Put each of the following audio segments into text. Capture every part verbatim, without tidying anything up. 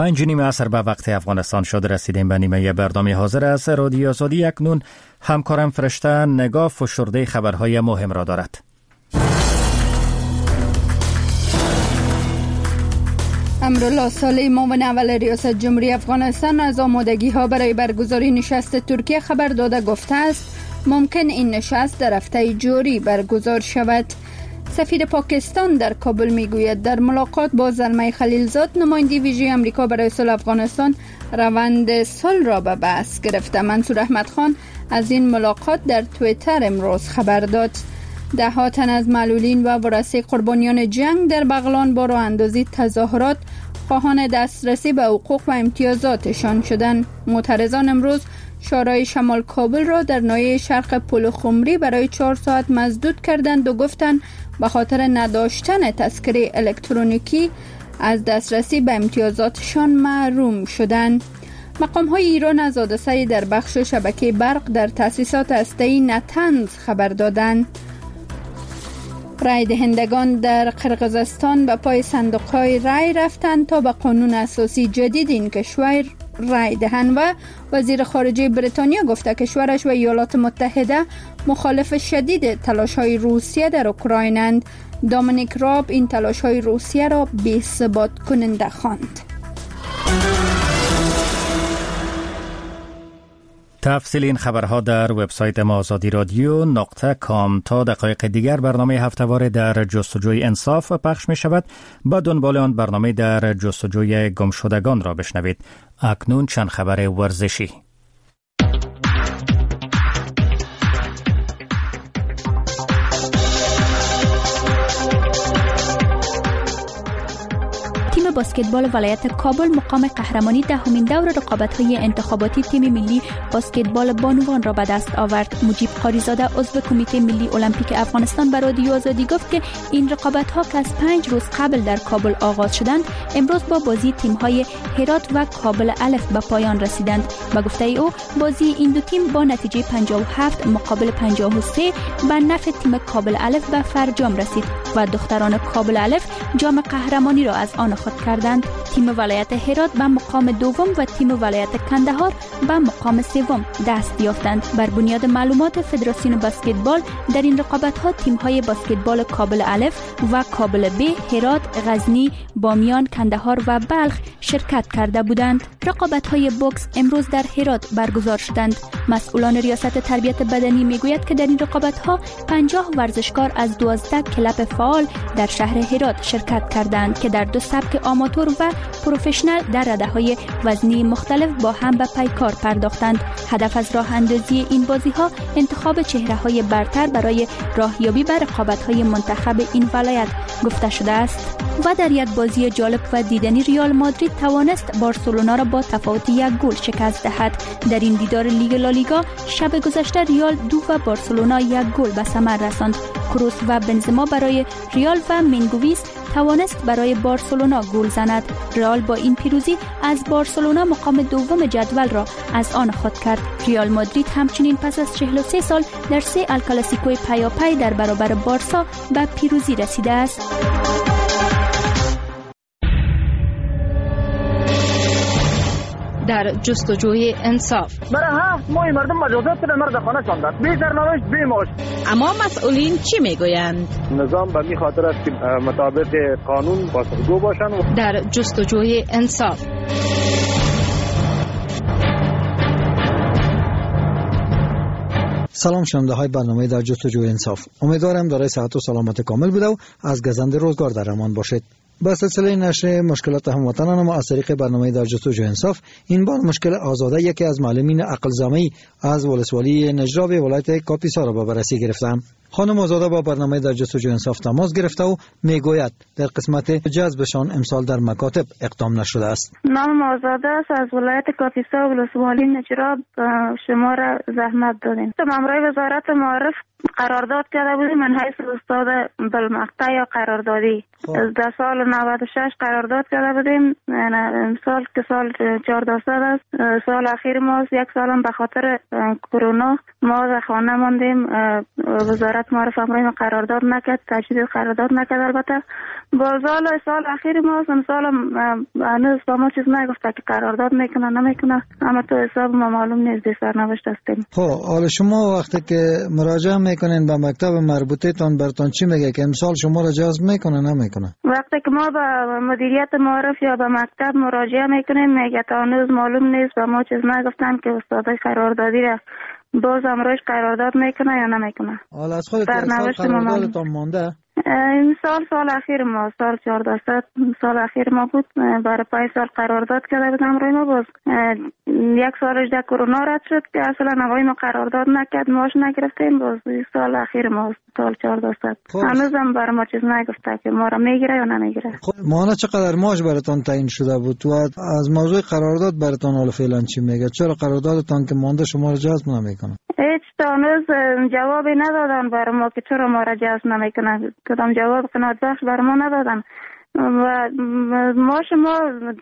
پنج نیم عصر به وقت افغانستان شد. رسیدیم به نیمه برنامه حاضر است رادیو آزادی. اکنون همکارم فرشته نگاه فشرده خبرهای مهم را دارد. امرالله صالح معاون اول ریاست جمهوری افغانستان از آمادگی ها برای برگزاری نشست ترکیه خبر داده گفته است ممکن این نشست در هفته جاری برگزار شود. سفیر پاکستان در کابل میگوید در ملاقات با زلمه خلیلزاد نماینده ویژه امریکا برای صلح افغانستان روند صلح را به بحث گرفته. منصور احمد خان از این ملاقات در توییتر امروز خبر داد. ده ها تن از معلولین و ورثه قربانیان جنگ در بغلان با راه اندازی تظاهرات خواهان دسترسی به حقوق و امتیازاتشان شدند. معترضان امروز شورای شمال کابل را در ناحیه شرق پل خمری برای چهار ساعت مسدود کردند و گفتند به خاطر نداشتن تذکره الکترونیکی از دسترسی به امتیازاتشان محروم شدند. مقام‌های ایران از حادثه در بخش شبکه برق در تأسیسات هسته‌ای نتنز خبر دادند. رای دهندگان در قرقیزستان به پای صندوق‌های رای رفتند تا به قانون اساسی جدید این کشور رای دهند و وزیر خارجه بریتانیا گفته کشورش و ایالات متحده مخالف شدید تلاش‌های روسیه در اوکراینند. دامینیک راب این تلاش‌های روسیه را بی‌ثبات کننده خواند. تفصیل این خبرها در وبسایت ما آزادی رادیو نقطه کام. تا دقایق دیگر برنامه هفته‌وار در جستجوی انصاف پخش می شود. با دنبال آن برنامه در جستجوی گمشدگان را بشنوید. اکنون چند خبر ورزشی. باسکتبال ولایت کابل مقام قهرمانی دهمین دور رقابت‌های انتخاباتی تیم ملی باسکتبال بانوان را به دست آورد. مجیب قاریزاده عضو کمیته ملی المپیک افغانستان به رادیو آزادی گفت که این رقابت‌ها که از پنج روز قبل در کابل آغاز شدند امروز با بازی تیم‌های هرات و کابل الف به پایان رسیدند. به گفته او بازی این دو تیم با نتیجه پنجاه و هفت مقابل پنجاه و سه به نفع تیم کابل الف به فرجام رسید و دختران کابل الف جام قهرمانی را از آن خود کردند. تیم ولایت هرات به مقام دوم و تیم ولایت کندهار به مقام سوم دست یافتند. بر بنیاد معلومات فدراسیون باسکتبال در این رقابت‌ها تیم‌های باسکتبال کابل الف و کابل ب، هرات، غزنی، بامیان، کندهار و بلخ شرکت کرده بودند. رقابت‌های بوکس امروز در هرات برگزار شدند. مسئولان ریاست تربیت بدنی میگوید که در این رقابت‌ها پنجاه ورزشکار از دوازده کلب فعال در شهر هرات شرکت کردند که در دو سبک آماتور و پروفشنال در رده‌های وزنی مختلف با هم به پیکار پرداختند. هدف از راه اندازی این بازی‌ها انتخاب چهره‌های برتر برای راهیابی به رقابت‌های منتخب این ولایت گفته شده است. و در یک بازی جالب و دیدنی ریال مادرید توانست بارسلونا را با تفاوت یک گل شکست دهد. در این دیدار لیگ لالیگا شب گذشته ریال دو و بارسلونا یک گل به ثمر رساند. کروس و بنزما برای ریال و مینگویس توانست برای بارسلونا گل زند. رئال با این پیروزی از بارسلونا مقام دوم جدول را از آن خود کرد. ریال مادرید همچنین پس از چهل و سه سال در سه الکلاسیکوی پیاپی در برابر بارسا به پیروزی رسیده است. در جستجوی انصاف برای هفت ماه مردم مجازات در مرد خانه شاندند، بی سرنوشت بی معاش. اما مسئولین چی میگویند؟ نظام به می خاطر است که مطابق قانون پاسخگو باشند. در جستجوی انصاف سلام شنونده های برنامه در جستجوی انصاف. امیدوارم دارای صحت و سلامت کامل بوده و از گزند روزگار در امان باشید. با سلسله نشر مشکلات هموطنان ما از طریق برنامه در جستجوی انصاف این بار مشکل آزاده یکی از معلمین عقل‌زامه‌ای از ولسوالی نجراب ولایت کاپیسا را به بررسی گرفتم. خانم آزاده با برنامه در جستجوی انصاف تماس گرفته و میگوید در قسمت جذبشان امسال در مکاتب اقدام نشده است. نام آزاده است، از ولایت کاپیسا ولسوالی نجراب شما را زحمت دادیم. مامورای وزارت معارف قرارداد کرده بودیم من حیث استاد بالمقطع یا قراردادی. در سال نود و شش قرارداد کرده بودیم. سال که سال چهارده است، سال اخیر ما یک سالم به خاطر کرونا ما در خانه ماندیم. وزارت ما رو فهمیم قرارداد نکرد، تجدید قرارداد نکرد. البته با سال سال اخیر ما سال هنوز با ما چیز نگفته که قرارداد میکنه نمیکنه، اما تو حساب ما معلوم نیست، سرنوشت هستیم. خب حالا شما وقتی که مراجعه میکنین به مکتب مربوطه تان براتون چی میگه که امسال شما را جذب میکنه نمیکنه؟ وقتی که ما به مدیریت معارف یا به مکتب مراجعه میکنیم میگه تا هنوز معلوم نیست، با ما چیز نگفتن که استادای قراردادی را باز امروز قرارداد میکنه یا نمیکنه. حالا از خودت قراردادتان مونده؟ این سال سال اخیر ما سال چهارده سال اخیر ما بود، برای پای سال قرارداد کرده بودم روی ما. باز یک سالش در کرونا رد شد که اصلا نوای ما قرارداد نکرد، ماش نگرفتیم. باز سال اخیر ما سال چهارده هنوز هم برای ما چیز نگفته که ما را میگیره یا نمیگیره. خب مانا چقدر ماش براتون تعیین شده بود؟ تو از موضوع قرارداد براتون حالا فعلا چی میگه؟ چرا قراردادتان که مونده شما را جذب نمیکنه؟ هیچ تا هنوز جوابی ندادن برای ما که چرا ما را جذب نمیکنه. کدام جواب قناعت بخش برای ما ندادن و ماش ما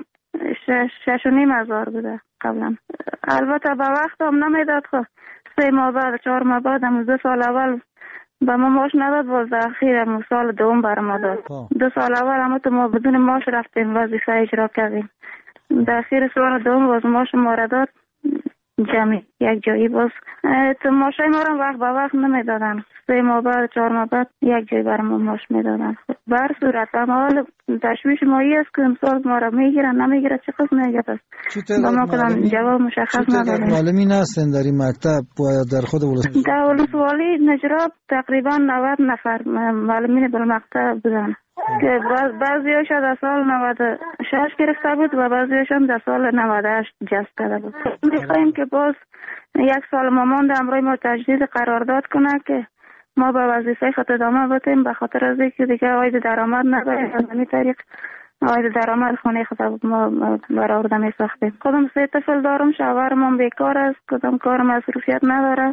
شش, شش و نیم هزار بوده قبلا. البته به وقت هم نمیداد. خب سه ماه بعد چهار ماه بعد هم دو سال اول به ما ماش نداد، باز اخیر هم سال دوم برای ما داد. دو سال اول هم تو ما بدون ماش رفتیم وظیفه اجرا کردیم. در اخیر سال دوم باز ماش ما را داد جمعی یک جایی. باز تو ماشای ما رو وقت به وقت نمیدادن، سه ماه بعد چهار ماه بعد یک جایی برای ما ماش میدادن. بر صورت اما حال تشویش مایی است که امسال ما رو میگیرن نمیگیرن چه قسم میگیرن با ما کدام جواب مشخص نداریم. معلمین هستن در این مکتب و در خود ولسوالی؟ در ولسوالی نجراب تقریبا نود نفر معلمین بالمقطع بودن که بعضیاش در سال نود و شش گرفته بود و بعضیاش هم در سال نود و هشت جذب کرده بود. میخوایم که باز یک سال ما مانده امروز ما تجدید قرارداد کنه که ما به وظیفه خود ادامه بدیم، به خاطر از اینکه دیگه عاید درآمد نداریم. از این طریق عاید درآمد خانه خود ما برآورده می ساختیم. خودم سه طفل دارم، شوهرم هم بیکار است، کدام کار مصروفیت نداره،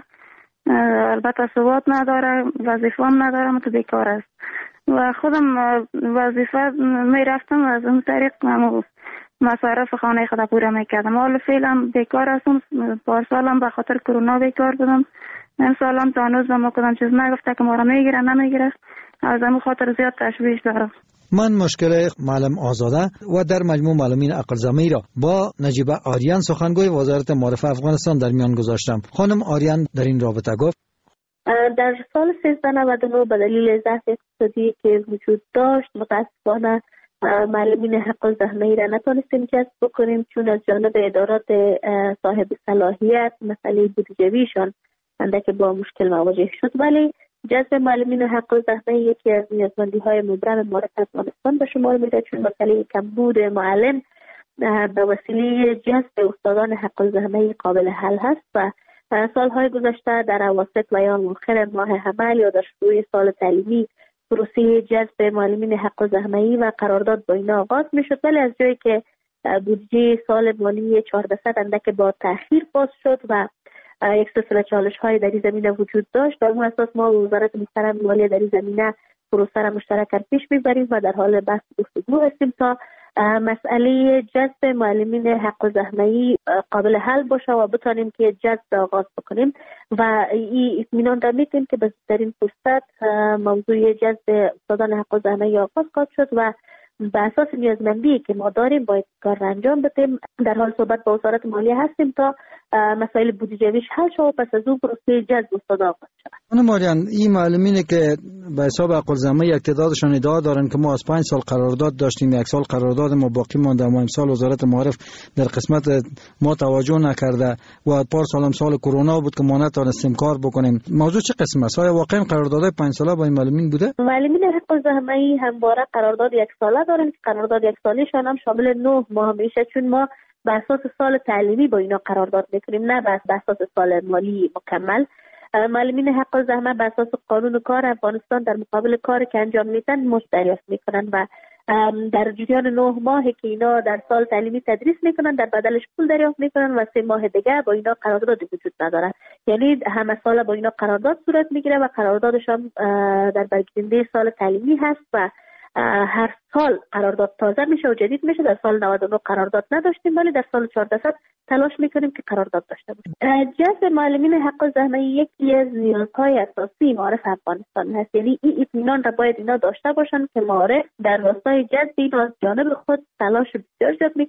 البته ثبات نداره، وظیفه هم ندارم، تو بیکار است و خودم وظیفه می رفتم از اون طریق مصارف خانه خود پوره می کردم. حالا فعلا بیکار هستم، پارسالم به خاطر کرونا بیکار بودم. امسال هم تا هنوز ما کدام چیز نگفته که ما را میگیره نمیگیره، از همون خاطر زیاد تشویش دارم. من مشکل معلم آزاده و در مجموع معلمین عقل زمینی را با نجیبه آریان سخنگوی وزارت معارف افغانستان در میان گذاشتم. خانم آریان در این رابطه گفت در سال سیزده نود و نه به دلیل ضعف اقتصادی که وجود داشت متاسفانه معلمین حق الزحمه‌ای را نتونستیم جذب بکنیم، چون از جانب ادارات صاحب صلاحیت مسئله بودجه‌ایشان اندک با مشکل مواجه شد. ولی جذب معلمین حق الزحمه‌ای یکی از نیازمندی‌های مبرم معارف افغانستان به شمار میره، چون مسئله کمبود معلم به وسیله جذب استادان حق الزحمه‌ای قابل حل هست و سالهای گذشته در اواسط و یا آخر ماه حمل یا در شروع سال تعلیمی پروسه جذب معلمین حق الزحمه‌ای و قرارداد با اینا آغاز میشد، ولی از جایی که بودجه سال مالی چهارصد اندک با تأخیر باز شد و یک سلسله چالش های در این زمینه وجود داشت، در اون اساس ما وزارت محترم مالی در این زمینه پروسه را مشترکاً پیش میبریم و در حال بحث گفتگو هستیم تا مسئله جذب معلمین حق الزحمه‌ای قابل حل باشه و بتانیم که جذب آغاز بکنیم و این اطمینان را میدیم که در این فرصت موضوع جذب استادان حق الزحمه‌ای آغاز خواهد شد و به اساس نیازمندی که ما داریم باید کار را انجام بدیم. در حال صحبت با وزارت مالیه هستیم تا مسائل بودجه‌ایش حل شود، پس از اون پروسه جذب استاد آغاز شود. خانم آریان، این معلمینی که به حساب حق الزحمه‌ای اقتدارشان ادعا دارن که ما از پنج سال قرارداد داشتیم، یک سال قرارداد ما باقی مانده، ما امسال وزارت معارف در قسمت ما توجه نکرده و پار سالم سال کرونا بود که ما نتونستیم کار بکنیم. موضوع چه قسم است؟ آیا واقعا قراردادهای پنج ساله با این معلمین بوده؟ معلمین حق الزحمه‌ای همواره قرارداد یک ساله دارن که قرارداد یک سالیشان هم شامل نه ماه میشه، چون ما به اساس سال تعلیمی با اینا قرارداد میکنیم، نه به اساس سال مالی مکمل. معلمین حق الزحمه به اساس قانون کار افغانستان در مقابل کاری که انجام میدن مزد دریافت میکنن و در جریان نه ماه که اینا در سال تعلیمی تدریس میکنن در بدلش پول دریافت میکنن و سه ماه دیگه با اینا قرارداد وجود نداره. یعنی همه سال با اینا قرارداد صورت میگیره و قراردادش هم در برگزیده سال تعلیمی هست و هر سال قرارداد تازه میشه و جدید میشه. در سال نود و نه قرارداد نداشتیم ولی در سال چهارده تلاش میکنیم که قرارداد داشته باشیم. جذب معلمین حق زحمه یکی از نیازهای اساسی معارف افغانستان هست. یعنی این اطمینان را باید اینا داشته باشن که معارف در راستای جذب اینا از جانب خود تلاش بسیار زیاد